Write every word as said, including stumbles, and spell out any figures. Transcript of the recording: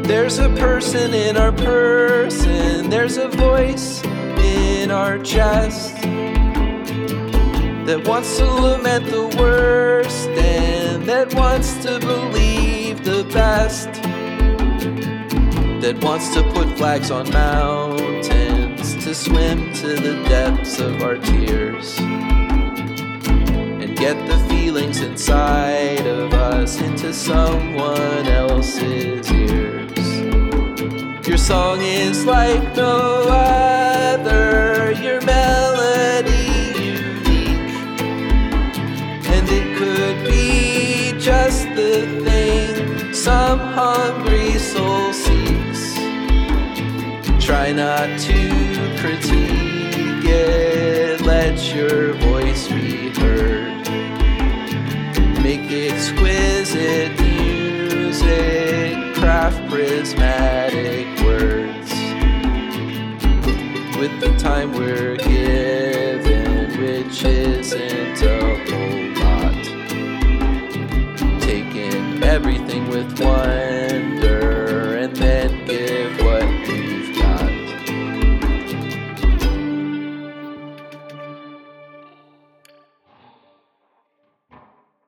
There's a person in our person, there's a voice in our chest that wants to lament the worst and that wants to believe the best, that wants to put flags on mountains, to swim to the depths of our tears and get the feelings inside of us into someone else's ears. Your song is like no other, your melody unique, and it could be just the thing some hungry soul seeks. Try not to critique it, let your voice be heard. Make exquisite music, craft prismatic words with the time we're given, which isn't a whole lot. Taking everything with wonder